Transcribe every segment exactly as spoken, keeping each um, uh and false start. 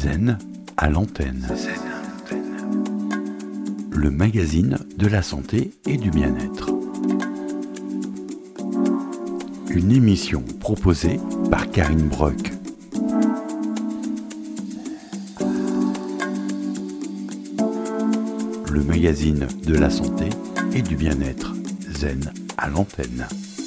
Zen à l'antenne. Le magazine de la santé et du bien-être. Une émission proposée par Karine Brock. Le magazine de la santé et du bien-être. Zen à l'antenne.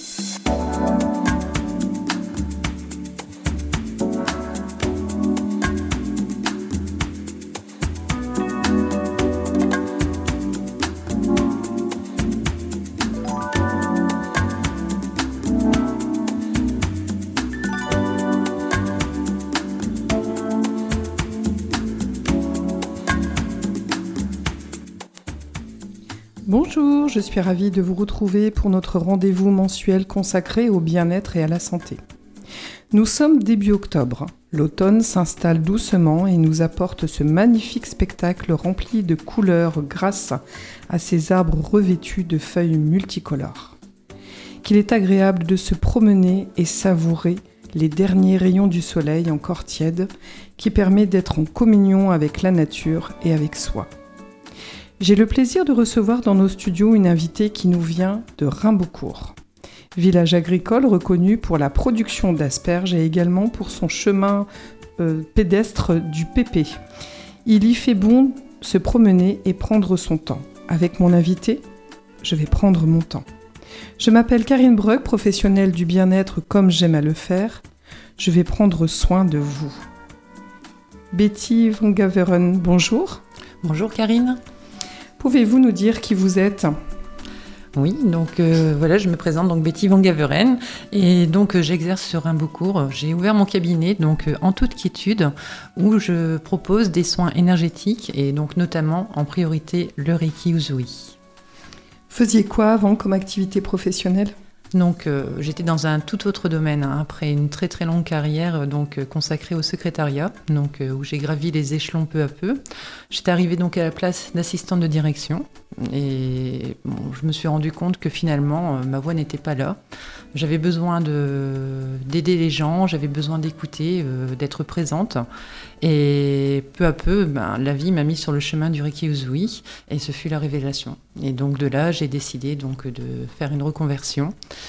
Bonjour, je suis ravie de vous retrouver pour notre rendez-vous mensuel consacré au bien-être et à la santé. Nous sommes début octobre. L'automne s'installe doucement et nous apporte ce magnifique spectacle rempli de couleurs grâce à ces arbres revêtus de feuilles multicolores. Qu'il est agréable de se promener et savourer les derniers rayons du soleil encore tièdes qui permet d'être en communion avec la nature et avec soi. J'ai le plaisir de recevoir dans nos studios une invitée qui nous vient de Rimbeaucourt, village agricole reconnu pour la production d'asperges et également pour son chemin euh, pédestre du pépé. Il y fait bon se promener et prendre son temps. Avec mon invité, je vais prendre mon temps. Je m'appelle Karine Brock, professionnelle du bien-être comme j'aime à le faire. Je vais prendre soin de vous. Betty Van Gaveren, bonjour. Bonjour Karine. Pouvez-vous nous dire qui vous êtes ? Oui, donc euh, voilà, je me présente, donc Betty Van Gaveren, et donc euh, j'exerce sur Rimbeaucourt. J'ai ouvert mon cabinet donc euh, en toute quiétude où je propose des soins énergétiques et donc notamment en priorité le Reiki Usui. Faisiez quoi avant comme activité professionnelle ? Donc euh, j'étais dans un tout autre domaine hein, après une très très longue carrière donc euh, consacrée au secrétariat, donc euh, où j'ai gravi les échelons peu à peu. J'étais arrivée donc à la place d'assistante de direction et bon, je me suis rendu compte que finalement euh, ma voix n'était pas là. J'avais besoin de d'aider les gens, j'avais besoin d'écouter, euh, d'être présente. Et peu à peu, ben, la vie m'a mis sur le chemin du Reiki Usui et ce fut la révélation. Et donc de là, j'ai décidé donc de faire une reconversion.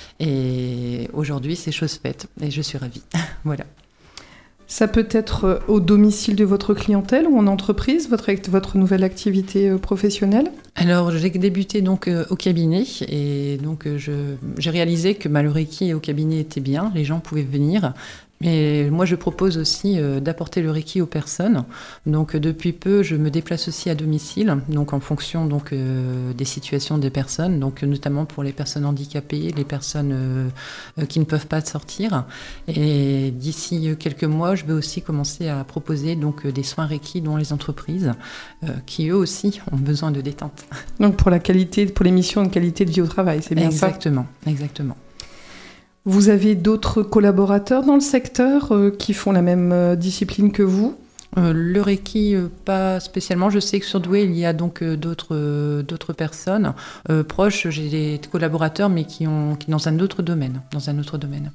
Et aujourd'hui, c'est chose faite et je suis ravie. Voilà. Ça peut être au domicile de votre clientèle ou en entreprise, votre, votre nouvelle activité professionnelle ? Alors, j'ai débuté donc euh, au cabinet et donc euh, je, j'ai réalisé que bah, le Reiki au cabinet était bien, les gens pouvaient venir. Et moi, je propose aussi euh, d'apporter le Reiki aux personnes. Donc, euh, depuis peu, je me déplace aussi à domicile, donc en fonction donc euh, des situations des personnes, donc notamment pour les personnes handicapées, les personnes euh, euh, qui ne peuvent pas sortir. Et d'ici quelques mois, je vais aussi commencer à proposer donc des soins Reiki dans les entreprises, euh, qui eux aussi ont besoin de détente. Donc, pour la qualité, pour les missions de qualité de vie au travail, c'est bien ça ? Exactement, exactement. Vous avez d'autres collaborateurs dans le secteur euh, qui font la même euh, discipline que vous ? euh, Le Reiki, euh, pas spécialement. Je sais que sur Douai, il y a donc euh, d'autres, euh, d'autres personnes euh, proches. J'ai des collaborateurs, mais qui ont qui dans un autre domaine, dans un autre domaine.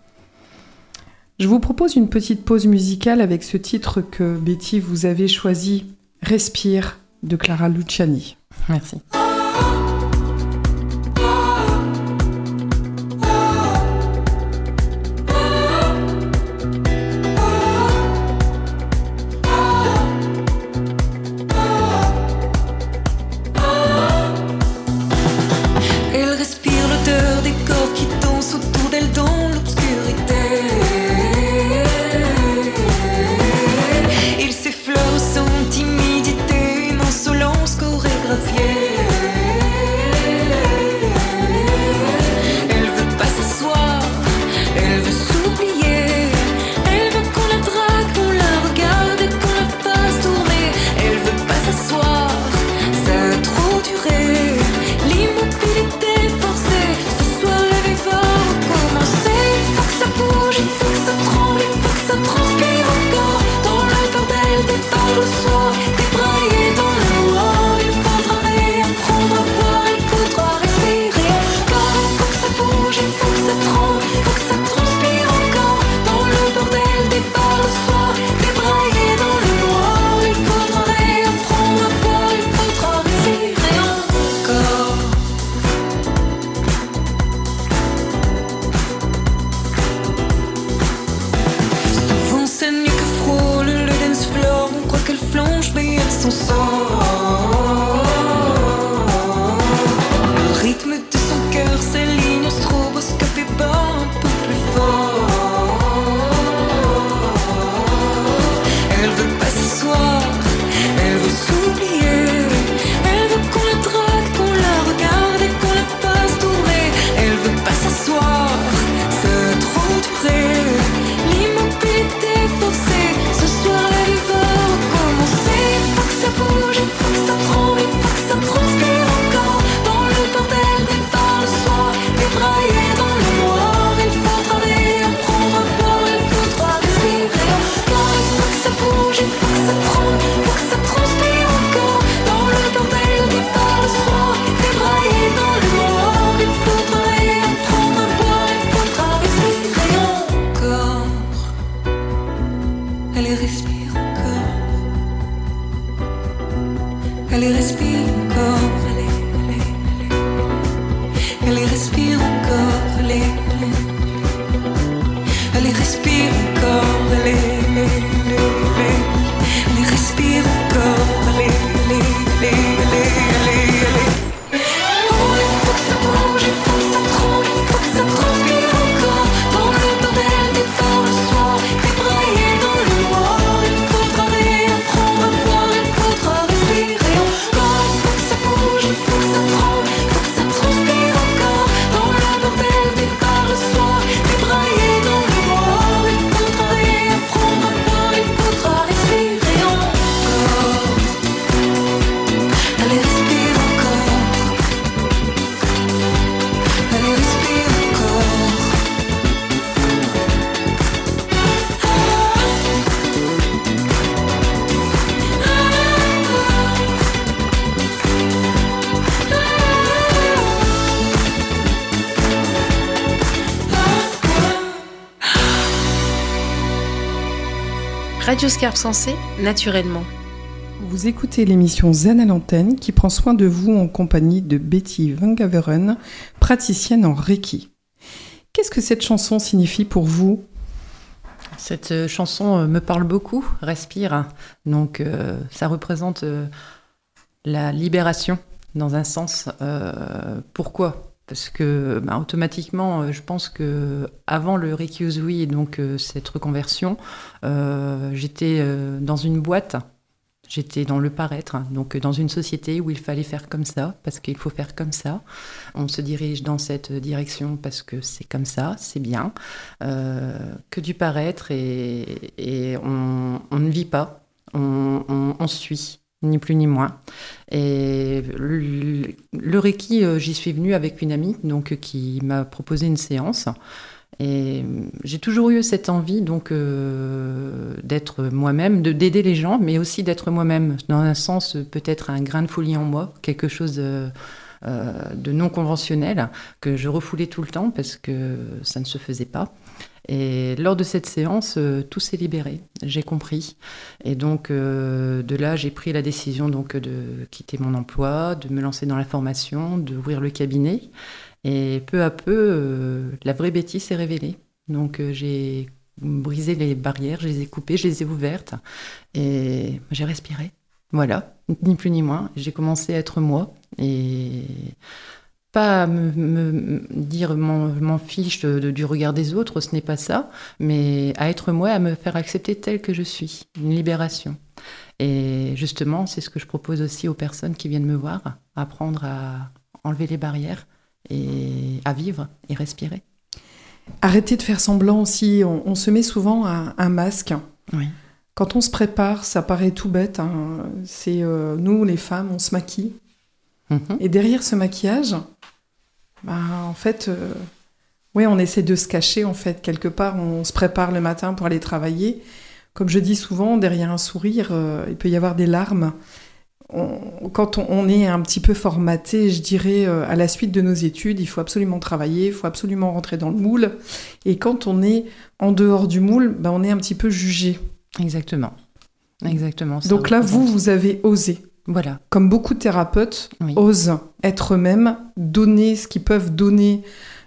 Je vous propose une petite pause musicale avec ce titre que Betty vous avez choisi, Respire, de Clara Luciani. Merci. Timidité, une insolence chorégraphiée. son sang. Le rythme de son cœur s'aligne au stroboscope et bat un peu plus fort. Elle veut pas s'asseoir, elle veut s'oublier. Elle veut qu'on la drague, qu'on la regarde et qu'on la fasse tourner. Elle veut pas s'asseoir, c'est trop de près. L'immobilité forcée, ce soir la vie va recommencer. Il faut que ça bouge, il faut que ça tremble, il faut que ça transpire encore. Dans le bordel des bars le soir, débraillé dans le noir. Il faudra rire, prendre un bord, il faudra respirer encore. Il faut que ça bouge, il faut que ça tremble, il faut que ça transpire encore. Dans le bordel des bars le soir, débraillé dans le noir. Il faudra rire, prendre un bord, il faudra respirer encore. Elle respire encore. Elle respire encore. Elle respire encore. Elle respire encore. Elle respire encore. Oh, il faut que ça bouge, il faut que ça tremble, il faut que ça transpire encore. Dans le bordel des bars le soir, débraillé dans le noir. Il faudra rire, prendre un boire, il faudra respirer encore. Il faut que ça bouge, il faut que ça tremble, il faut que ça transpire encore. Dans le bordel des bars le soir, débraillé dans le noir. Il faudra rire, prendre un boire, il faudra respirer encore. Elle respire encore. Elle respire encore. Radio Scarpe Sensée, naturellement. Vous écoutez l'émission Zen à l'antenne qui prend soin de vous en compagnie de Betty Van Gaveren, praticienne en Reiki. Qu'est-ce que cette chanson signifie pour vous ? Cette chanson me parle beaucoup, Respire. Donc euh, ça représente euh, la libération dans un sens. Euh, pourquoi ? Parce que bah, automatiquement, je pense que avant le Reiki Usui et donc euh, cette reconversion, euh, j'étais euh, dans une boîte. J'étais dans le paraître, donc dans une société où il fallait faire comme ça, parce qu'il faut faire comme ça. On se dirige dans cette direction parce que c'est comme ça, c'est bien. Euh, que du paraître et, et on, on ne vit pas, on, on, on suit, ni plus ni moins. Et le, le Reiki, j'y suis venue avec une amie donc, qui m'a proposé une séance. Et j'ai toujours eu cette envie donc euh, d'être moi-même, de, d'aider les gens, mais aussi d'être moi-même, dans un sens peut-être un grain de folie en moi, quelque chose de, euh, de non conventionnel que je refoulais tout le temps parce que ça ne se faisait pas. Et lors de cette séance, euh, tout s'est libéré, j'ai compris. Et donc euh, de là, j'ai pris la décision donc, de quitter mon emploi, de me lancer dans la formation, d'ouvrir le cabinet. Et peu à peu, euh, la vraie Betty s'est révélée. Donc euh, j'ai brisé les barrières, je les ai coupées, je les ai ouvertes et j'ai respiré. Voilà, ni plus ni moins. J'ai commencé à être moi et pas me, me dire m'en, m'en fiche de, de, du regard des autres, ce n'est pas ça, mais à être moi, à me faire accepter telle que je suis, une libération. Et justement, c'est ce que je propose aussi aux personnes qui viennent me voir, apprendre à enlever les barrières et à vivre et respirer. Arrêtez de faire semblant aussi, on, on se met souvent un, un masque. Oui. Quand on se prépare, ça paraît tout bête, hein. C'est euh, nous les femmes, on se maquille. Mm-hmm. Et derrière ce maquillage, bah, en fait, euh, oui, on essaie de se cacher, en fait, quelque part, on se prépare le matin pour aller travailler. Comme je dis souvent, derrière un sourire, euh, il peut y avoir des larmes. On, quand on, on est un petit peu formaté, je dirais, euh, à la suite de nos études, il faut absolument travailler, il faut absolument rentrer dans le moule. Et quand on est en dehors du moule, bah, on est un petit peu jugé. Exactement. Exactement. Donc là, vous, vous avez osé. Voilà. Comme beaucoup de thérapeutes oui. osent être eux-mêmes, donner ce qu'ils peuvent donner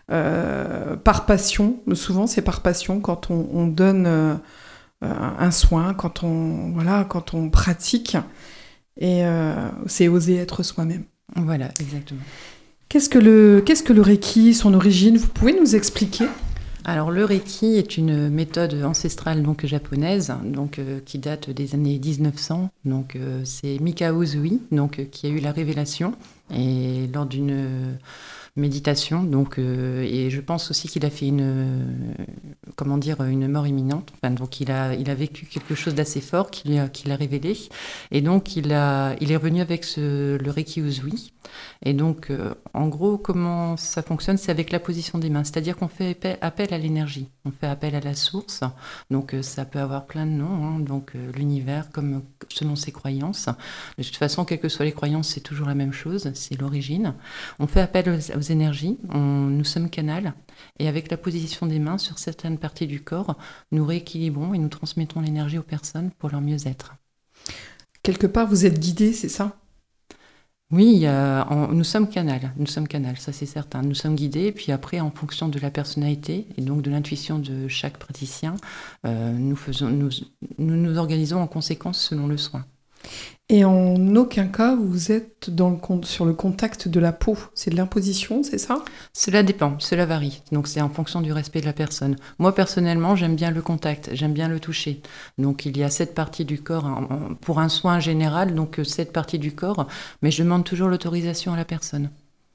euh, par passion. Souvent, c'est par passion quand on, on donne euh, un soin, quand on, voilà, quand on pratique. Et euh, c'est oser être soi-même. Voilà, exactement. Qu'est-ce que le, qu'est-ce que le Reiki, son origine? Vous pouvez nous expliquer? Alors le Reiki est une méthode ancestrale donc japonaise, donc euh, qui date des années dix-neuf cents. Donc euh, c'est Mikao Usui, donc euh, qui a eu la révélation et lors d'une euh, méditation. Donc euh, et je pense aussi qu'il a fait une euh, comment dire une mort imminente. Enfin, donc il a il a vécu quelque chose d'assez fort qui lui a, qui l'a révélé. Et donc il a il est revenu avec ce, le Reiki Usui. Et donc, euh, en gros, comment ça fonctionne? C'est avec la position des mains. C'est-à-dire qu'on fait appel à l'énergie. On fait appel à la source. Donc, euh, ça peut avoir plein de noms. Hein. Donc, euh, l'univers, comme selon ses croyances. De toute façon, quelles que soient les croyances, c'est toujours la même chose. C'est l'origine. On fait appel aux, aux énergies. On, nous sommes canal. Et avec la position des mains sur certaines parties du corps, nous rééquilibrons et nous transmettons l'énergie aux personnes pour leur mieux-être. Quelque part, vous êtes guidé, c'est ça? Oui, il y a, en, nous sommes canal, nous sommes canal, ça c'est certain. Nous sommes guidés, et puis après, en fonction de la personnalité et donc de l'intuition de chaque praticien, euh, nous, faisons, nous, nous nous organisons en conséquence selon le soin. Et en aucun cas, vous êtes dans le, sur le contact de la peau. C'est de l'imposition, c'est ça? Cela dépend, cela varie. Donc c'est en fonction du respect de la personne. Moi, personnellement, j'aime bien le contact, j'aime bien le toucher. Donc il y a cette partie du corps, pour un soin général, donc cette partie du corps, mais je demande toujours l'autorisation à la personne.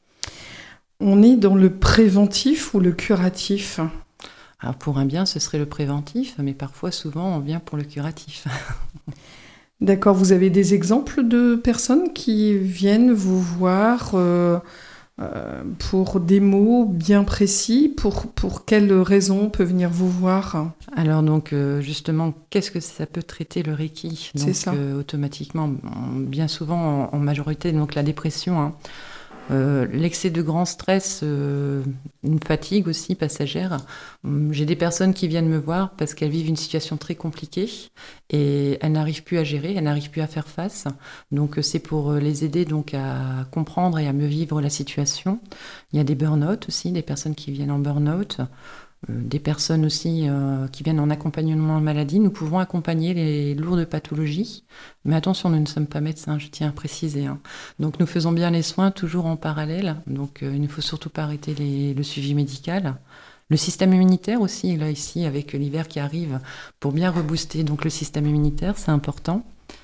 On est dans le préventif ou le curatif? Alors pour un bien, ce serait le préventif, mais parfois, souvent, on vient pour le curatif. D'accord, vous avez des exemples de personnes qui viennent vous voir euh, euh, pour des mots bien précis? Pour, pour quelles raisons on peut venir vous voir? Alors donc euh, justement, qu'est-ce que ça peut traiter le Reiki? Donc, C'est ça. Euh, automatiquement, bien souvent en, en majorité, donc la dépression, hein. Euh, l'excès de grand stress, euh, une fatigue aussi passagère. J'ai des personnes qui viennent me voir parce qu'elles vivent une situation très compliquée et elles n'arrivent plus à gérer, elles n'arrivent plus à faire face. Donc c'est pour les aider donc à comprendre et à mieux vivre la situation. Il y a des burn-out aussi, des personnes qui viennent en burn-out. Euh, des personnes aussi euh, qui viennent en accompagnement en maladie. Nous pouvons accompagner les lourdes pathologies. Mais attention, nous ne sommes pas médecins, je tiens à préciser. Hein. Donc nous faisons bien les soins toujours en parallèle. Donc euh, il ne faut surtout pas arrêter les, le suivi médical. Le système immunitaire aussi, là ici, avec l'hiver qui arrive, pour bien rebooster donc, le système immunitaire, c'est important.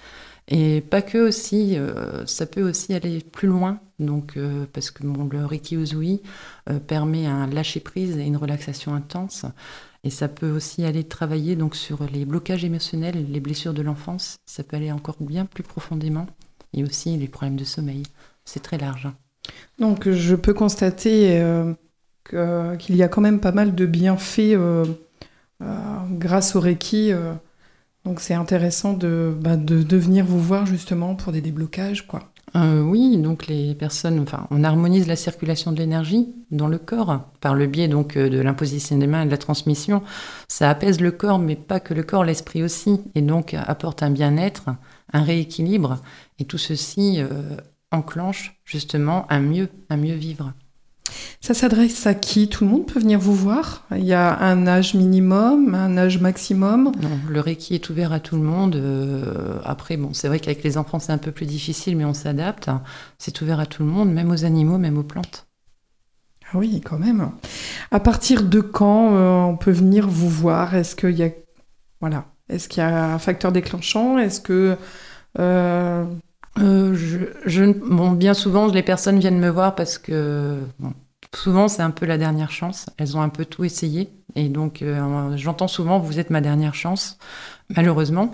Et pas que aussi, euh, ça peut aussi aller plus loin, donc, euh, parce que bon, le Reiki Usui euh, permet un lâcher-prise et une relaxation intense. Et ça peut aussi aller travailler donc, sur les blocages émotionnels, les blessures de l'enfance. Ça peut aller encore bien plus profondément. Et aussi les problèmes de sommeil. C'est très large. Donc je peux constater euh, que, qu'il y a quand même pas mal de bienfaits euh, euh, grâce au Reiki. Euh, donc c'est intéressant de, bah, de, de venir vous voir justement pour des déblocages, quoi. Euh, oui, donc les personnes, enfin, on harmonise la circulation de l'énergie dans le corps par le biais donc de l'imposition des mains et de la transmission. Ça apaise le corps, mais pas que le corps, l'esprit aussi, et donc apporte un bien-être, un rééquilibre, et tout ceci euh, enclenche justement un mieux, un mieux vivre. Ça s'adresse à qui? Tout le monde peut venir vous voir? Il y a un âge minimum, un âge maximum? Non, le Reiki est ouvert à tout le monde. Euh, après, bon, c'est vrai qu'avec les enfants, c'est un peu plus difficile, mais on s'adapte. C'est ouvert à tout le monde, même aux animaux, même aux plantes. Ah oui, quand même. À partir de quand euh, on peut venir vous voir? Est-ce qu'il y a, voilà, est-ce qu'il y a un facteur déclenchant? Est-ce que euh... Euh, je, je, bon, bien souvent, les personnes viennent me voir parce que bon, souvent, c'est un peu la dernière chance. Elles ont un peu tout essayé. Et donc, euh, j'entends souvent, vous êtes ma dernière chance, malheureusement.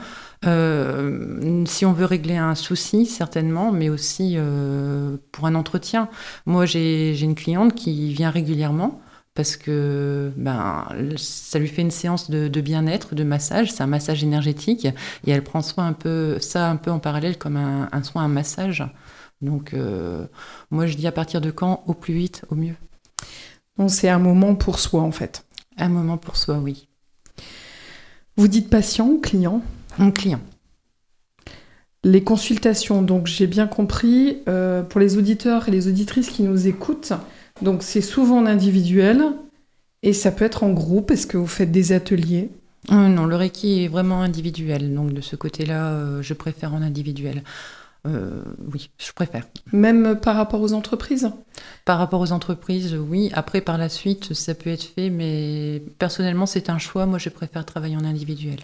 Euh, si on veut régler un souci, certainement, mais aussi euh, pour un entretien. Moi, j'ai, j'ai une cliente qui vient régulièrement parce que ben, ça lui fait une séance de, de bien-être, de massage. C'est un massage énergétique et elle prend soin un peu, ça un peu en parallèle comme un, un soin, un massage. Donc, euh, moi, je dis à partir de quand? Au plus vite, au mieux. Donc, c'est un moment pour soi, en fait. Un moment pour soi, oui. Vous dites patient ou client? Un client. Les consultations, donc j'ai bien compris, euh, pour les auditeurs et les auditrices qui nous écoutent, donc c'est souvent en individuel et ça peut être en groupe. Est-ce que vous faites des ateliers? euh, Non, le Reiki est vraiment individuel. Donc de ce côté-là, euh, je préfère en individuel. Euh, oui, je préfère. Même par rapport aux entreprises ? Par rapport aux entreprises, oui. Après, par la suite, ça peut être fait, mais personnellement, c'est un choix. Moi, je préfère travailler en individuel.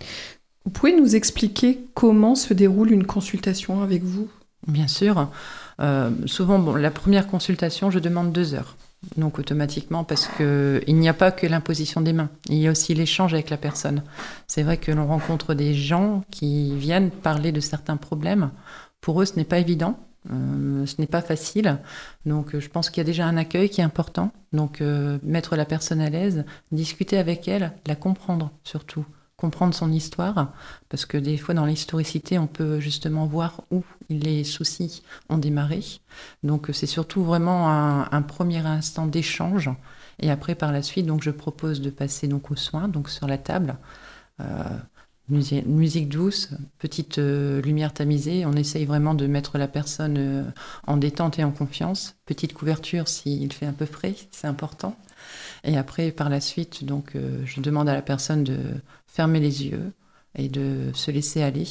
Vous pouvez nous expliquer comment se déroule une consultation avec vous ? Bien sûr. Euh, souvent, bon, la première consultation, je demande deux heures. Donc automatiquement, parce qu'il n'y a pas que l'imposition des mains, il y a aussi l'échange avec la personne. C'est vrai que l'on rencontre des gens qui viennent parler de certains problèmes. Pour eux, ce n'est pas évident, euh, ce n'est pas facile. Donc je pense qu'il y a déjà un accueil qui est important. Donc euh, mettre la personne à l'aise, discuter avec elle, la comprendre surtout. Comprendre son histoire, parce que des fois dans l'historicité, on peut justement voir où les soucis ont démarré. Donc c'est surtout vraiment un, un premier instant d'échange. Et après, par la suite, donc, je propose de passer donc, aux soins, donc sur la table. Euh, musique, musique douce, petite euh, lumière tamisée. On essaye vraiment de mettre la personne euh, en détente et en confiance. Petite couverture s'il fait un peu frais, c'est important. Et après, par la suite, donc, euh, je demande à la personne de fermer les yeux et de se laisser aller.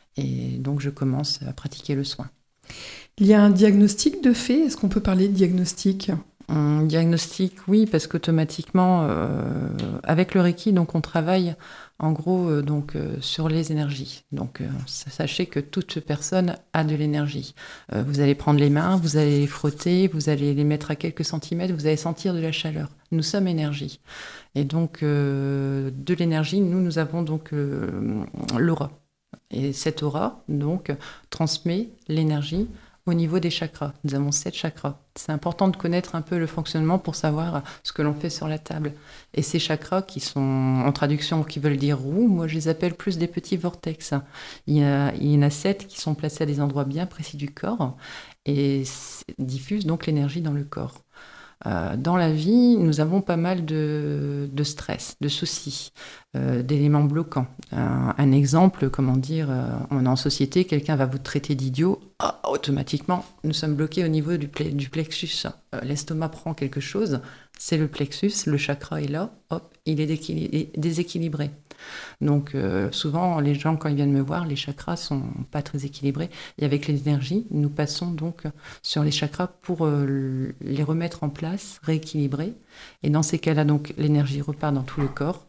Et donc, je commence à pratiquer le soin. Il y a un diagnostic de fait ? Est-ce qu'on peut parler de diagnostic ? Un diagnostic, oui, parce qu'automatiquement, euh, avec le Reiki, donc, on travaille en gros euh, donc, euh, sur les énergies. Donc, euh, sachez que toute personne a de l'énergie. Euh, vous allez prendre les mains, vous allez les frotter, vous allez les mettre à quelques centimètres, vous allez sentir de la chaleur. Nous sommes énergie. Et donc, euh, de l'énergie, nous, nous avons donc euh, l'aura. Et cette aura, donc, transmet l'énergie au niveau des chakras. Nous avons sept chakras. C'est important de connaître un peu le fonctionnement pour savoir ce que l'on fait sur la table. Et ces chakras qui sont, en traduction, qui veulent dire roue, moi je les appelle plus des petits vortex. Il y, a, il y en a sept qui sont placés à des endroits bien précis du corps et diffusent donc l'énergie dans le corps. Euh, dans la vie, nous avons pas mal de, de stress, de soucis, euh, d'éléments bloquants. Un, un exemple, comment dire, euh, on est en société, quelqu'un va vous traiter d'idiot, ah, automatiquement, nous sommes bloqués au niveau du, ple- du plexus. Euh, l'estomac prend quelque chose, c'est le plexus, le chakra est là, hop, il est déquili- déséquilibré. Donc euh, souvent, les gens, quand ils viennent me voir, les chakras sont pas très équilibrés. Et avec l'énergie, nous passons donc sur les chakras pour euh, les remettre en place, rééquilibrer. Et dans ces cas-là, donc, l'énergie repart dans tout le corps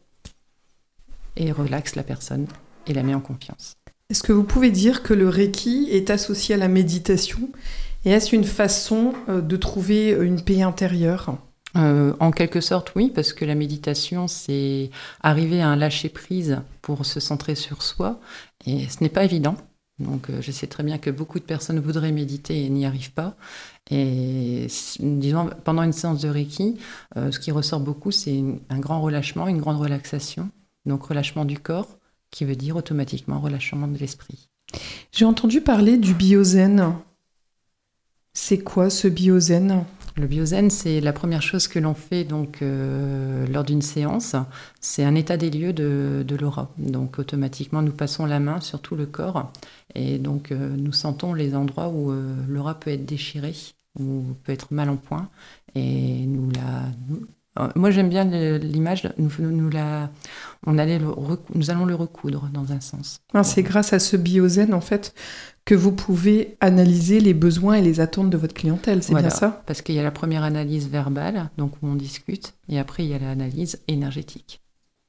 et relaxe la personne et la met en confiance. Est-ce que vous pouvez dire que le Reiki est associé à la méditation ? Et est-ce une façon euh, de trouver une paix intérieure ? Euh, en quelque sorte, oui, parce que la méditation, c'est arriver à un lâcher-prise pour se centrer sur soi, et ce n'est pas évident. Donc, euh, je sais très bien que beaucoup de personnes voudraient méditer et n'y arrivent pas. Et disons, pendant une séance de Reiki, euh, ce qui ressort beaucoup, c'est une, un grand relâchement, une grande relaxation. Donc, relâchement du corps, qui veut dire automatiquement relâchement de l'esprit. J'ai entendu parler du biozen. C'est quoi ce biozen ? Le biozen, c'est la première chose que l'on fait donc, euh, lors d'une séance. C'est un état des lieux de, de l'aura. Donc automatiquement, nous passons la main sur tout le corps et donc euh, nous sentons les endroits où euh, l'aura peut être déchirée ou peut être mal en point. Et nous la... Nous, euh, moi, j'aime bien l'image. Nous, nous, nous, la, on allait le recou- nous allons le recoudre dans un sens. Ah, c'est grâce à ce biozen, en fait, que vous pouvez analyser les besoins et les attentes de votre clientèle, c'est voilà, bien ça ? Parce qu'il y a la première analyse verbale, donc où on discute, et après il y a l'analyse énergétique.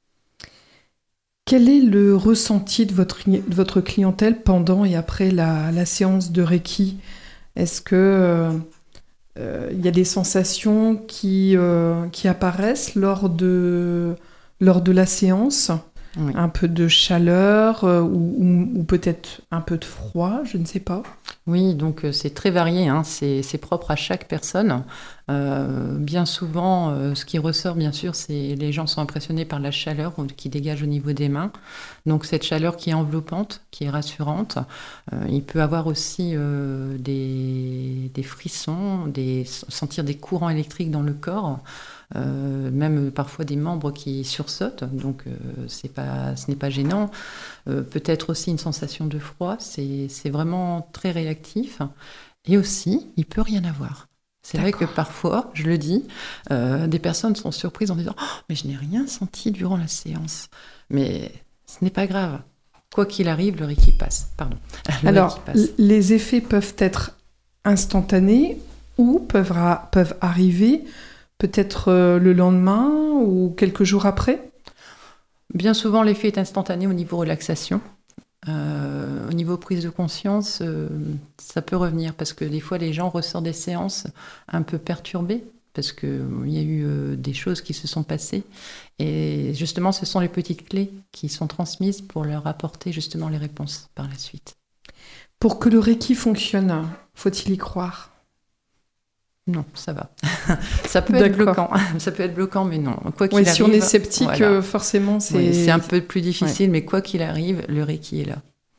Quel est le ressenti de votre, de votre clientèle pendant et après la, la séance de Reiki ? Est-ce que euh, euh, y a des sensations qui, euh, qui apparaissent lors de, lors de la séance ? Oui. Un peu de chaleur euh, ou, ou, ou peut-être un peu de froid, je ne sais pas. Oui, donc euh, c'est très varié, hein. c'est, c'est propre à chaque personne. Euh, bien souvent, euh, ce qui ressort, bien sûr, c'est les gens sont impressionnés par la chaleur qui dégage au niveau des mains. Donc cette chaleur qui est enveloppante, qui est rassurante. Euh, il peut avoir aussi euh, des, des frissons, des, sentir des courants électriques dans le corps. Euh, même parfois des membres qui sursautent, donc euh, c'est pas, ce n'est pas gênant. Euh, peut-être aussi une sensation de froid, c'est, c'est vraiment très réactif. Et aussi, il peut rien avoir. C'est D'accord. vrai que parfois, je le dis, euh, des personnes sont surprises en disant « Oh, mais je n'ai rien senti durant la séance ». Mais ce n'est pas grave. Quoi qu'il arrive, le Reiki passe. Pardon. Le Alors, Reiki passe. les effets peuvent être instantanés ou peuvent, ra- peuvent arriver peut-être euh, le lendemain ou quelques jours après. Bien souvent, l'effet est instantané au niveau relaxation. Euh, au niveau prise de conscience, euh, ça peut revenir parce que des fois, les gens ressortent des séances un peu perturbés parce qu'il euh, y a eu euh, des choses qui se sont passées. Et justement, ce sont les petites clés qui sont transmises pour leur apporter justement les réponses par la suite. Pour que le Reiki fonctionne, faut-il y croire ? Non, ça va. Ça peut être bloquant. Ça peut être bloquant, mais non. Quoi qu'il Oui, arrive, si on est sceptique, voilà. euh, forcément, c'est... Oui, c'est un peu plus difficile, Ouais. mais quoi qu'il arrive, le Reiki est là.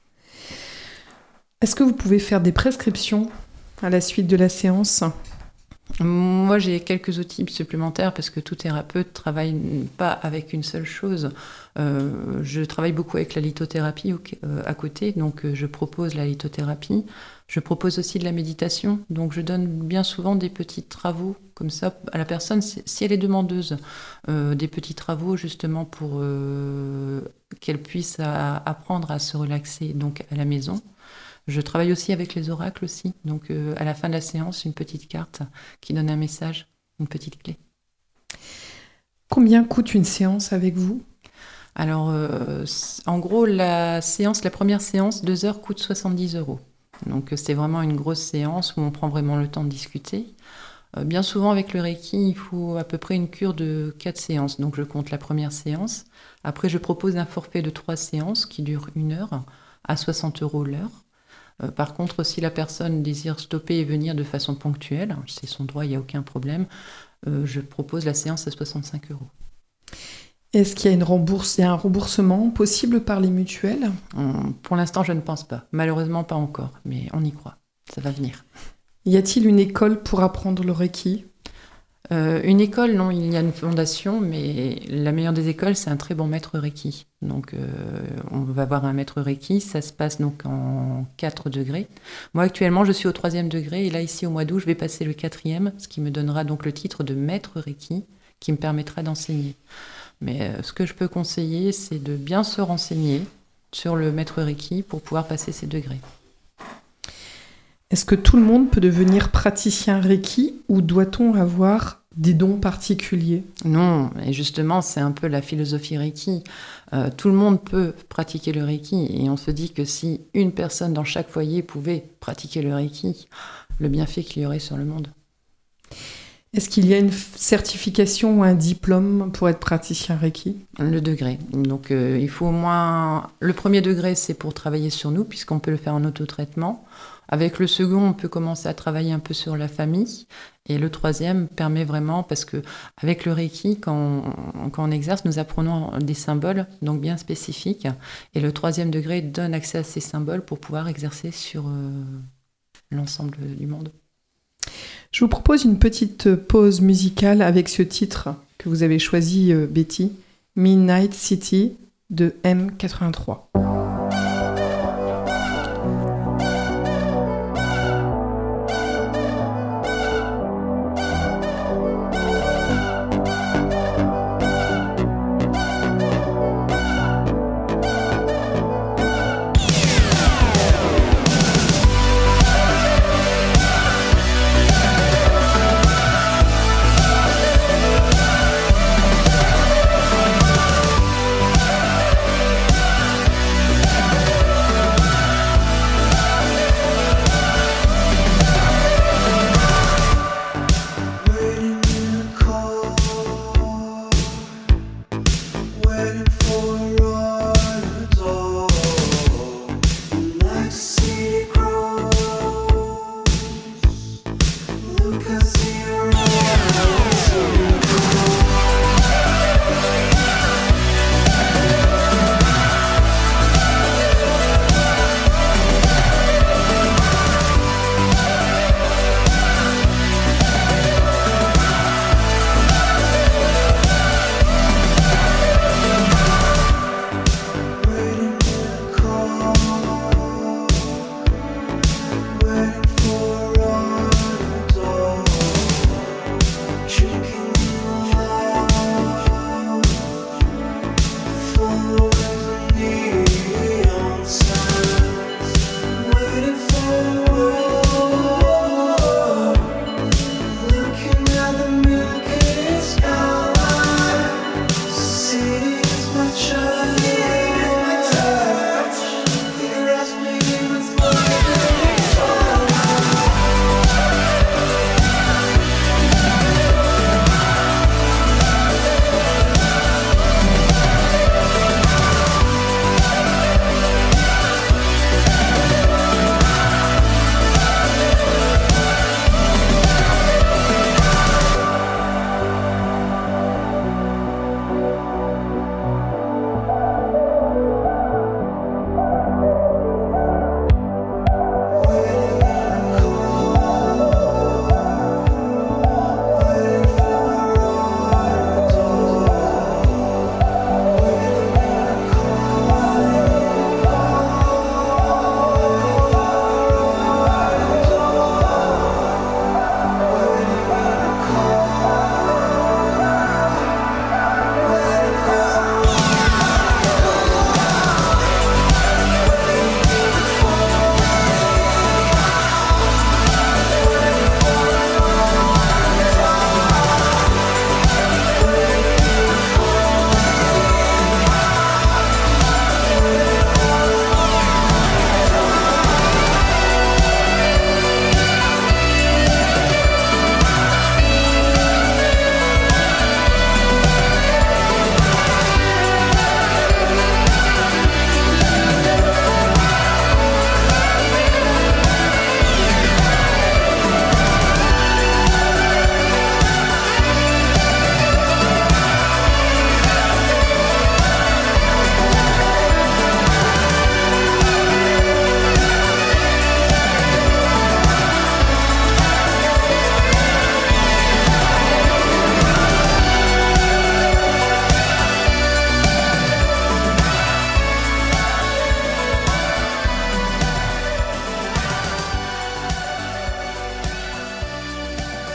Est-ce que vous pouvez faire des prescriptions à la suite de la séance ? Moi, j'ai quelques outils supplémentaires parce que tout thérapeute ne travaille pas avec une seule chose. Euh, je travaille beaucoup avec la lithothérapie euh, à côté, donc euh, je propose la lithothérapie. Je propose aussi de la méditation, donc je donne bien souvent des petits travaux comme ça à la personne, si elle est demandeuse, euh, des petits travaux justement pour euh, qu'elle puisse à, apprendre à se relaxer donc à la maison. Je travaille aussi avec les oracles aussi, donc euh, à la fin de la séance, une petite carte qui donne un message, une petite clé. Combien coûte une séance avec vous ? Alors, euh, en gros, la séance, la première séance, deux heures, coûte soixante-dix euros. Donc, c'est vraiment une grosse séance où on prend vraiment le temps de discuter. Euh, bien souvent, avec le Reiki, il faut à peu près une cure de quatre séances. Donc, je compte la première séance. Après, je propose un forfait de trois séances qui dure une heure à soixante euros l'heure. Euh, par contre, si la personne désire stopper et venir de façon ponctuelle, c'est son droit, il n'y a aucun problème, euh, je propose la séance à soixante-cinq euros. Est-ce qu'il y a, une rembourse... il y a un remboursement possible par les mutuelles ? On- Pour l'instant, je ne pense pas. Malheureusement, pas encore, mais on y croit. Ça va venir. Y a-t-il une école pour apprendre le Reiki ? Euh, une école, non, il y a une fondation, mais la meilleure des écoles, c'est un très bon maître Reiki. Donc, euh, on va avoir un maître Reiki, ça se passe donc en quatre degrés. Moi, actuellement, je suis au troisième degré, et là, ici, au mois d'août, je vais passer le quatrième, ce qui me donnera donc le titre de maître Reiki, qui me permettra d'enseigner. Mais euh, ce que je peux conseiller, c'est de bien se renseigner sur le maître Reiki pour pouvoir passer ces degrés. Est-ce que tout le monde peut devenir praticien Reiki ou doit-on avoir des dons particuliers ? Non, et justement, c'est un peu la philosophie Reiki. Euh, tout le monde peut pratiquer le Reiki, et on se dit que si une personne dans chaque foyer pouvait pratiquer le Reiki, le bienfait qu'il y aurait sur le monde. Est-ce qu'il y a une f- certification ou un diplôme pour être praticien Reiki ? Le degré. Donc, euh, il faut au moins... Le premier degré, c'est pour travailler sur nous, puisqu'on peut le faire en autotraitement. Avec le second, on peut commencer à travailler un peu sur la famille. Et le troisième permet vraiment, parce que avec le Reiki, quand on, quand on exerce, nous apprenons des symboles, donc bien spécifiques. Et le troisième degré donne accès à ces symboles pour pouvoir exercer sur euh, l'ensemble du monde. Je vous propose une petite pause musicale avec ce titre que vous avez choisi, euh, Betty, Midnight City de M quatre-vingt-trois. Midnight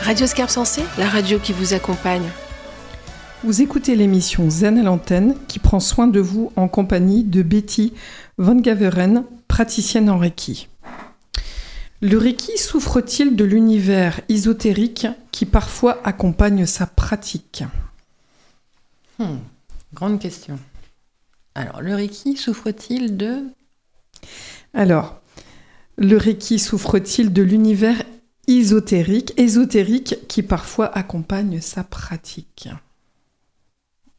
Radio Scarpe Sensée, la radio qui vous accompagne. Vous écoutez l'émission Zen à l'antenne qui prend soin de vous en compagnie de Betty Van Gaveren, praticienne en Reiki. Le Reiki souffre-t-il de l'univers ésotérique qui parfois accompagne sa pratique ? hmm, Grande question. Alors, le Reiki souffre-t-il de... Alors, le Reiki souffre-t-il de l'univers ésotérique, ésotérique qui parfois accompagne sa pratique ? L'ésotérisme ?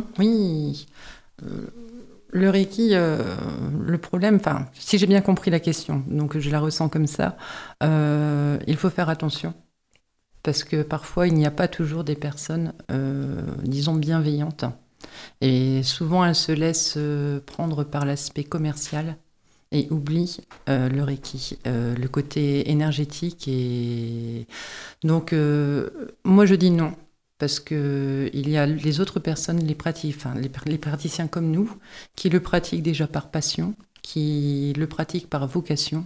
Oui, euh, le Reiki, euh, le problème, enfin, si j'ai bien compris la question, donc je la ressens comme ça, euh, il faut faire attention, parce que parfois il n'y a pas toujours des personnes, euh, disons, bienveillantes, et souvent elles se laissent euh, prendre par l'aspect commercial et oublient euh, le Reiki, euh, le côté énergétique, et donc euh, moi je dis non. Parce qu'il y a les autres personnes, les, pratiques, enfin, les, les praticiens comme nous, qui le pratiquent déjà par passion, qui le pratiquent par vocation.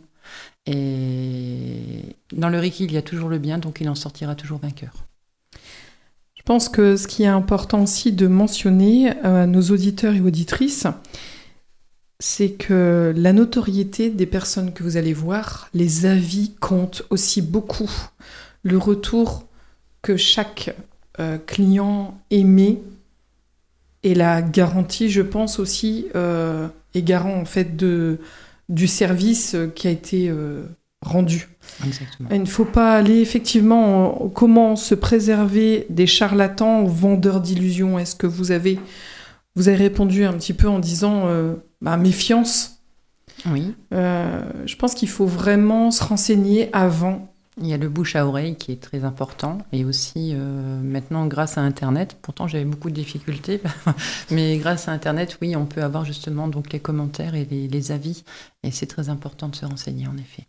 Et dans le Reiki, il y a toujours le bien, donc il en sortira toujours vainqueur. Je pense que ce qui est important aussi de mentionner à nos auditeurs et auditrices, c'est que la notoriété des personnes que vous allez voir, les avis comptent aussi beaucoup. Le retour que chaque Euh, client aimé et la garantie, je pense aussi, euh, est garant en fait de, du service qui a été euh, rendu. Exactement. Il ne faut pas aller effectivement en, comment se préserver des charlatans vendeurs d'illusions. Est-ce que vous avez, vous avez répondu un petit peu en disant euh, bah, méfiance. Oui. Euh, je pense qu'il faut vraiment se renseigner avant. Il y a le bouche à oreille qui est très important, et aussi euh, maintenant grâce à Internet, pourtant j'avais beaucoup de difficultés, mais grâce à Internet, oui, on peut avoir justement donc les commentaires et les, les avis, et c'est très important de se renseigner en effet.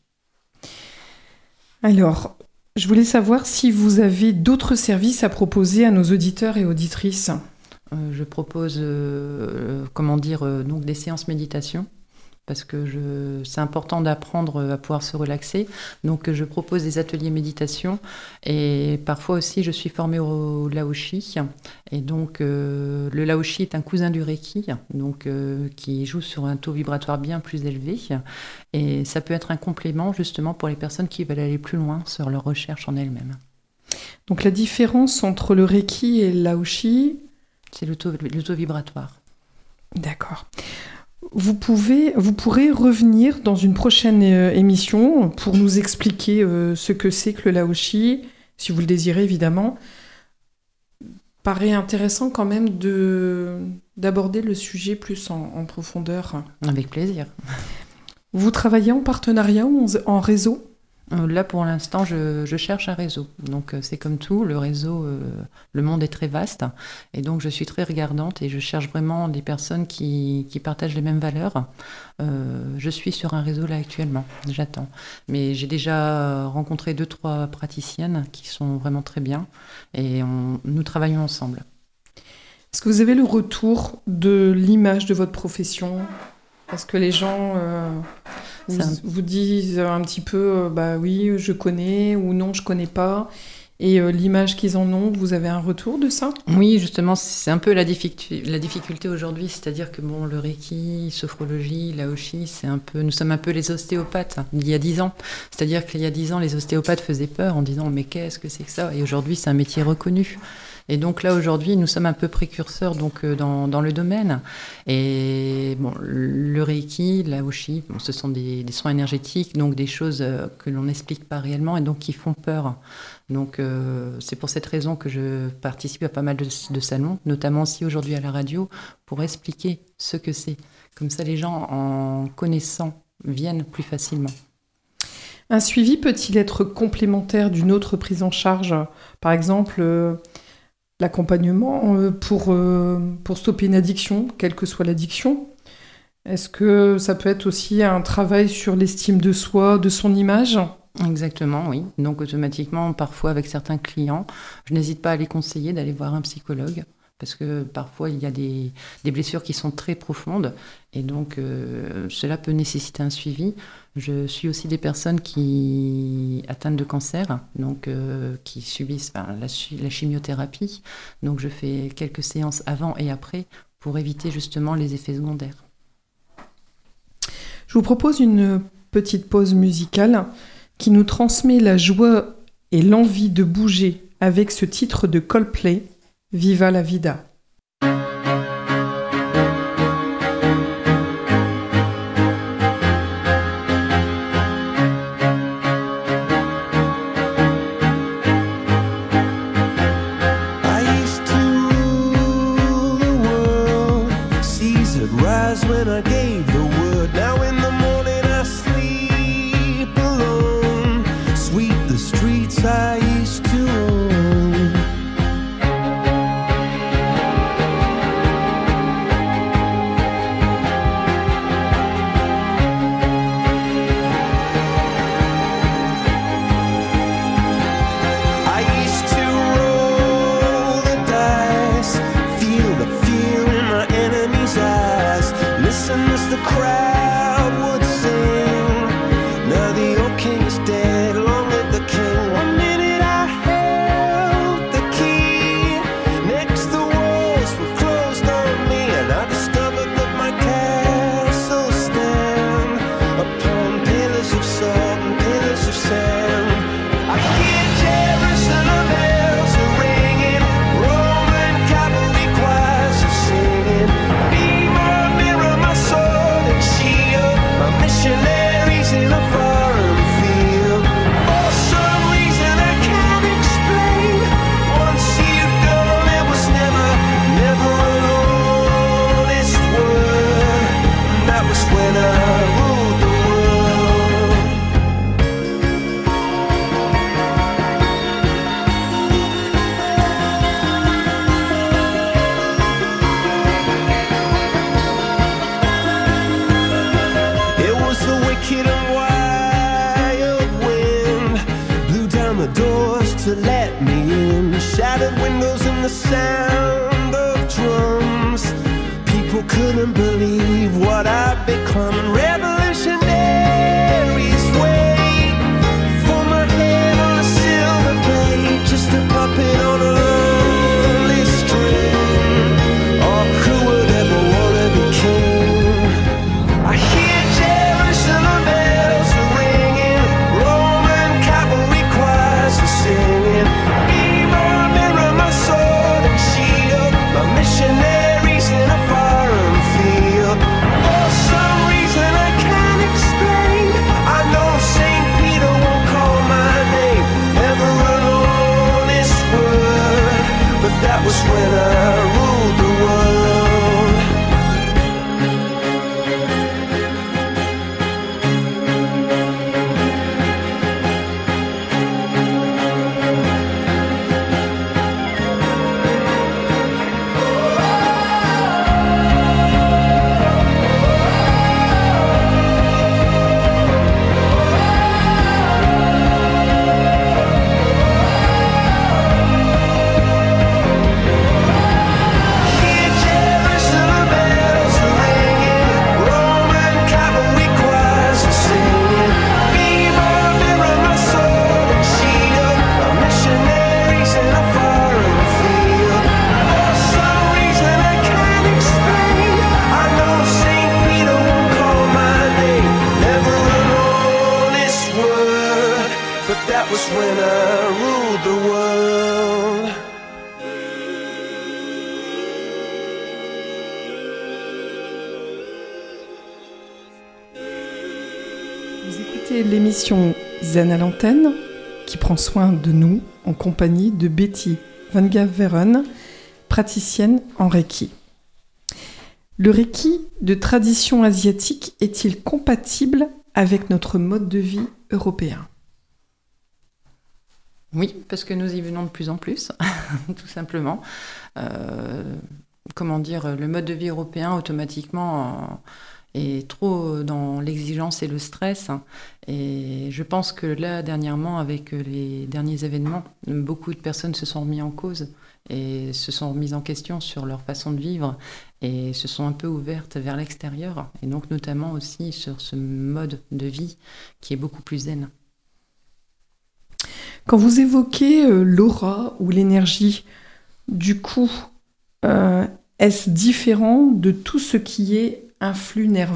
Alors, je voulais savoir si vous avez d'autres services à proposer à nos auditeurs et auditrices. Euh, je propose, euh, comment dire, euh, donc des séances méditation. Parce que je, c'est important d'apprendre à pouvoir se relaxer. Donc, je propose des ateliers méditation. Et parfois aussi, je suis formée au Laoshi. Et donc, euh, le Laoshi est un cousin du Reiki, donc, euh, qui joue sur un taux vibratoire bien plus élevé. Et ça peut être un complément, justement, pour les personnes qui veulent aller plus loin sur leur recherche en elles-mêmes. Donc, la différence entre le Reiki et le Laoshi ? C'est le taux, le taux vibratoire. D'accord. Vous pouvez, vous pourrez revenir dans une prochaine euh, émission pour nous expliquer euh, ce que c'est que le Laoshi, si vous le désirez évidemment. Paraît intéressant quand même de, d'aborder le sujet plus en, en profondeur. Avec plaisir. Vous travaillez en partenariat ou en, en réseau ? Là, pour l'instant, je, je cherche un réseau. Donc, c'est comme tout, le réseau, euh, le monde est très vaste. Et donc, je suis très regardante et je cherche vraiment des personnes qui, qui partagent les mêmes valeurs. Euh, je suis sur un réseau là actuellement, j'attends. Mais j'ai déjà rencontré deux, trois praticiennes qui sont vraiment très bien et on, nous travaillons ensemble. Est-ce que vous avez le retour de l'image de votre profession ? Est-ce que les gens euh, vous, un... vous disent un petit peu euh, bah oui, je connais ou non, je connais pas, et euh, l'image qu'ils en ont, vous avez un retour de ça ? Oui, justement, c'est un peu la difficulté, la difficulté aujourd'hui, c'est-à-dire que bon, le Reiki, sophrologie, Laoshi, c'est un peu, nous sommes un peu les ostéopathes hein, il y a dix ans. C'est-à-dire qu'il y a dix ans, les ostéopathes faisaient peur en disant mais qu'est-ce que c'est que ça ? Et aujourd'hui, c'est un métier reconnu. Et donc là, aujourd'hui, nous sommes un peu précurseurs donc, euh, dans, dans le domaine. Et bon, le Reiki, Laoshi, bon, ce sont des, des soins énergétiques, donc des choses euh, que l'on n'explique pas réellement et donc qui font peur. Donc euh, c'est pour cette raison que je participe à pas mal de, de salons, notamment aussi aujourd'hui à la radio, pour expliquer ce que c'est. Comme ça, les gens, en connaissant, viennent plus facilement. Un suivi peut-il être complémentaire d'une autre prise en charge ? Par exemple, euh, l'accompagnement pour, euh, pour stopper une addiction, quelle que soit l'addiction. Est-ce que ça peut être aussi un travail sur l'estime de soi, de son image ? Exactement, oui. Donc automatiquement, parfois avec certains clients, je n'hésite pas à les conseiller d'aller voir un psychologue parce que parfois il y a des, des blessures qui sont très profondes et donc euh, cela peut nécessiter un suivi. Je suis aussi des personnes qui atteintes de cancer, donc euh, qui subissent enfin, la, la chimiothérapie. Donc je fais quelques séances avant et après pour éviter justement les effets secondaires. Je vous propose une petite pause musicale qui nous transmet la joie et l'envie de bouger avec ce titre de Coldplay, Viva la Vida. L'émission Zen à l'antenne qui prend soin de nous en compagnie de Betty Van Gaveren, praticienne en Reiki. Le Reiki de tradition asiatique est-il compatible avec notre mode de vie européen ? Oui, parce que nous y venons de plus en plus, tout simplement. Euh, comment dire, le mode de vie européen automatiquement... Euh, est trop dans l'exigence et le stress. Et je pense que là, dernièrement, avec les derniers événements, beaucoup de personnes se sont remis en cause et se sont remises en question sur leur façon de vivre et se sont un peu ouvertes vers l'extérieur, et donc notamment aussi sur ce mode de vie qui est beaucoup plus zen. Quand vous évoquez euh, l'aura ou l'énergie, du coup, euh, est-ce différent de tout ce qui est un flux nerveux ?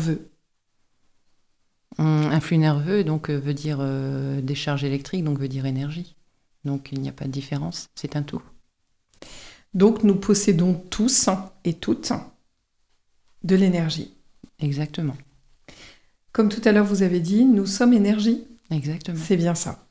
Un flux nerveux donc, euh, veut dire euh, décharge électrique, donc veut dire énergie. Donc il n'y a pas de différence, c'est un tout. Donc nous possédons tous et toutes de l'énergie. Exactement. Comme tout à l'heure vous avez dit, nous sommes énergie. Exactement. C'est bien ça.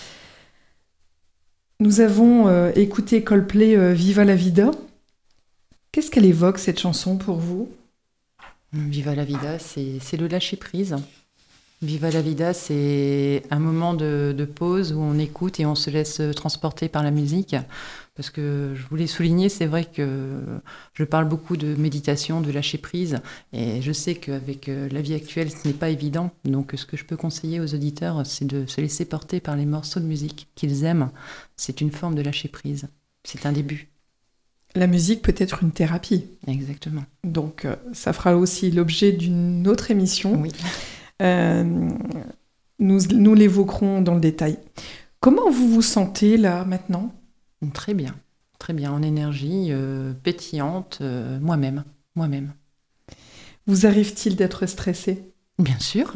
Nous avons euh, écouté Coldplay euh, Viva la Vida. Qu'est-ce qu'elle évoque cette chanson pour vous ? Viva la Vida, c'est, c'est le lâcher prise. Viva la Vida, c'est un moment de, de pause où on écoute et on se laisse transporter par la musique. Parce que je voulais souligner, c'est vrai que je parle beaucoup de méditation, de lâcher prise. Et je sais qu'avec la vie actuelle, ce n'est pas évident. Donc ce que je peux conseiller aux auditeurs, c'est de se laisser porter par les morceaux de musique qu'ils aiment. C'est une forme de lâcher prise. C'est un début. La musique peut être une thérapie. Exactement. Donc euh, ça fera aussi l'objet d'une autre émission. Oui. Euh, nous, nous l'évoquerons dans le détail. Comment vous vous sentez là maintenant ? Très bien, très bien, en énergie, euh, pétillante, euh, moi-même, moi-même. Vous arrive-t-il d'être stressé ? Bien sûr.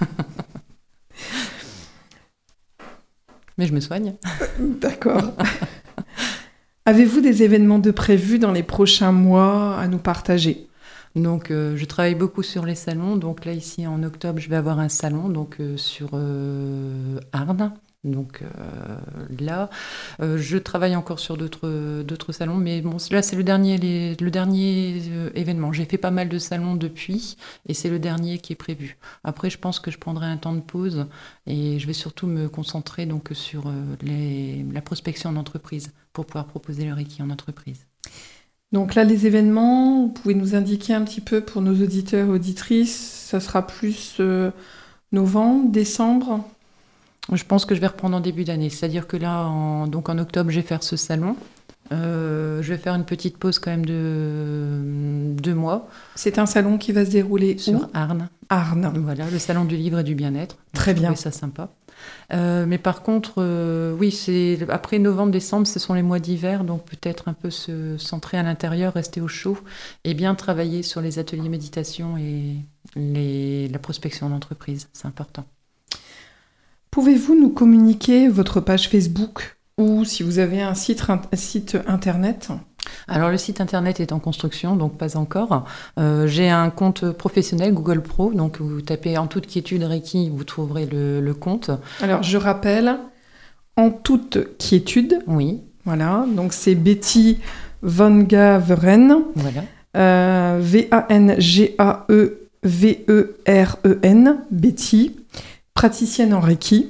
Mais je me soigne. D'accord. Avez-vous des événements de prévus dans les prochains mois à nous partager ? Donc, euh, je travaille beaucoup sur les salons. Donc là, ici, en octobre, je vais avoir un salon donc, euh, sur euh, Arles. Donc euh, là, euh, je travaille encore sur d'autres, d'autres salons. Mais bon, là, c'est le dernier, les, le dernier euh, événement. J'ai fait pas mal de salons depuis et c'est le dernier qui est prévu. Après, je pense que je prendrai un temps de pause et je vais surtout me concentrer donc, sur euh, les, la prospection en entreprise pour pouvoir proposer le Reiki en entreprise. Donc là, les événements, vous pouvez nous indiquer un petit peu pour nos auditeurs et auditrices, ça sera plus euh, novembre, décembre ? Je pense que je vais reprendre en début d'année. C'est-à-dire que là, en, donc en octobre, je vais faire ce salon. Euh, je vais faire une petite pause quand même de deux mois. C'est un salon qui va se dérouler sur où ? Arles. Arles. Voilà, le salon du livre et du bien-être. Très bien. Je trouvais ça sympa. Euh, mais par contre, euh, oui, c'est après novembre, décembre, ce sont les mois d'hiver, donc peut-être un peu se centrer à l'intérieur, rester au chaud et bien travailler sur les ateliers méditation et les, la prospection d'entreprise. C'est important. Pouvez-vous nous communiquer votre page Facebook ou si vous avez un site, un site internet ? Alors le site internet est en construction, donc pas encore. Euh, j'ai un compte professionnel Google Pro, donc vous tapez en toute quiétude Reiki, vous trouverez le, le compte. Alors je rappelle, en toute quiétude. Oui. Voilà, donc c'est Betty Van Gaveren. Voilà. Euh, V A N G A E V E R E N, Betty, praticienne en Reiki.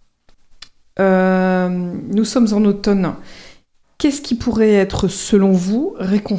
Euh, nous sommes en automne. Qu'est-ce qui pourrait être, selon vous, réconfortant ?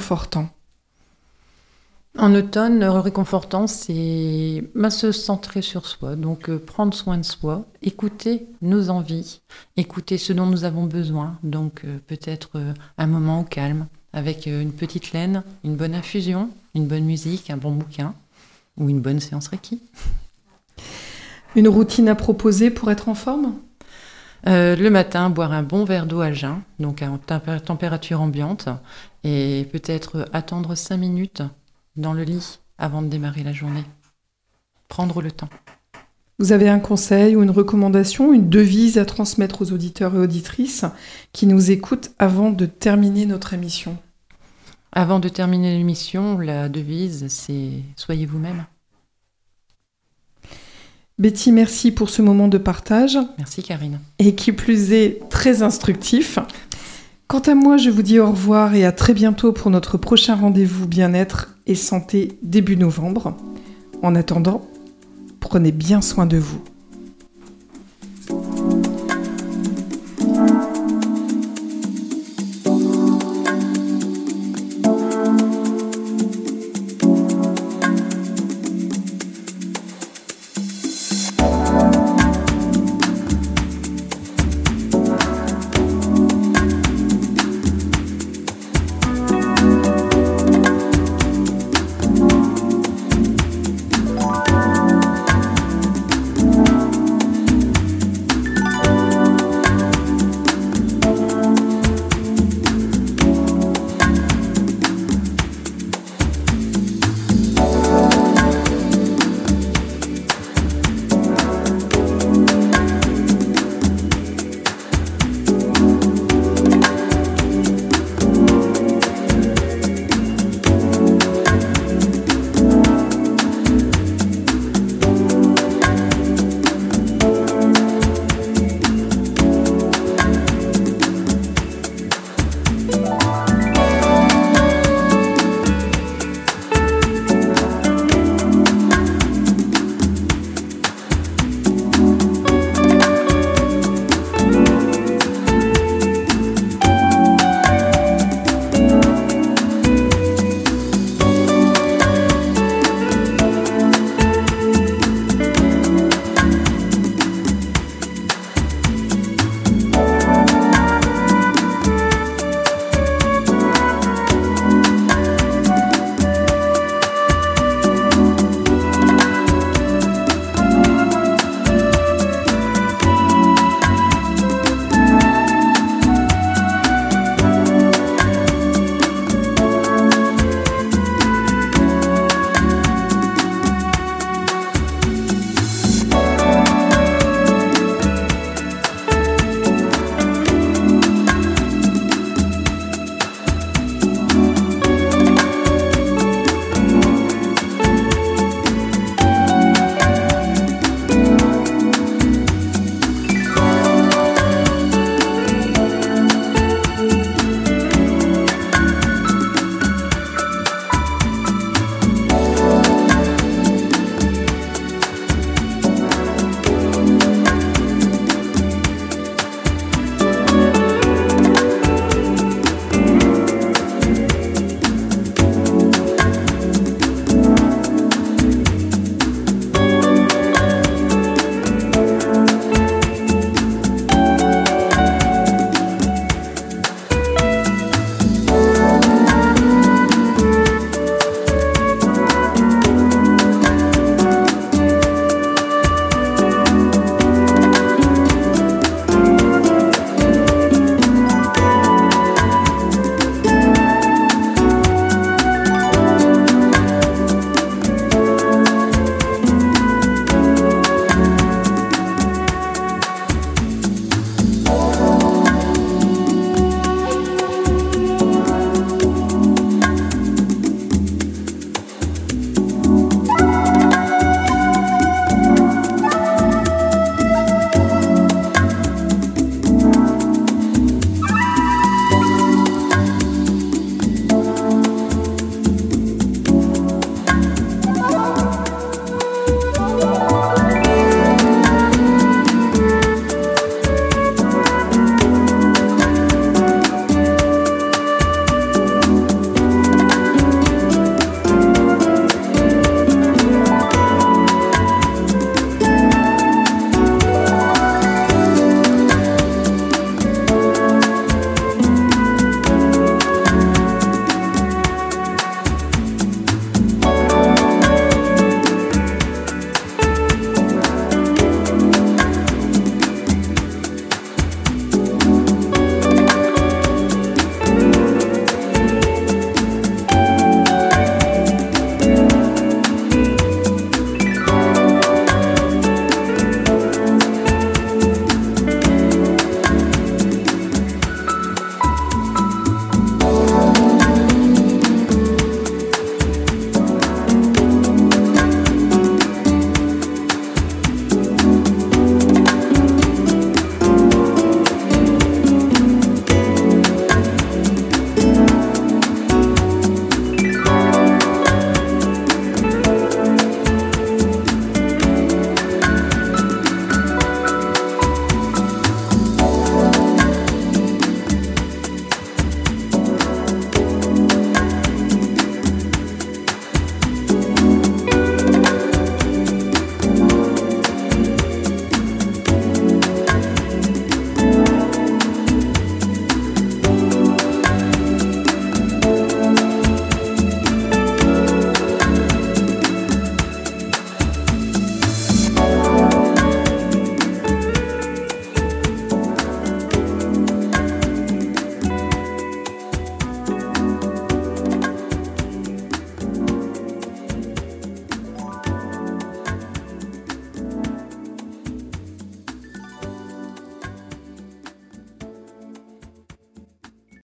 En automne, le réconfortant, c'est ben, se centrer sur soi, donc euh, prendre soin de soi, écouter nos envies, écouter ce dont nous avons besoin, donc euh, peut-être euh, un moment au calme, avec euh, une petite laine, une bonne infusion, une bonne musique, un bon bouquin, ou une bonne séance Reiki. Une routine à proposer pour être en forme ? Euh, le matin, boire un bon verre d'eau à jeun, donc à tempé- température ambiante, et peut-être attendre cinq minutes dans le lit avant de démarrer la journée. Prendre le temps. Vous avez un conseil ou une recommandation, une devise à transmettre aux auditeurs et auditrices qui nous écoutent avant de terminer notre émission ? Avant de terminer l'émission, la devise, c'est « Soyez vous-même ». Betty, merci pour ce moment de partage. Merci Karine. Et qui plus est, très instructif. Quant à moi, je vous dis au revoir et à très bientôt pour notre prochain rendez-vous bien-être et santé début novembre. En attendant, prenez bien soin de vous.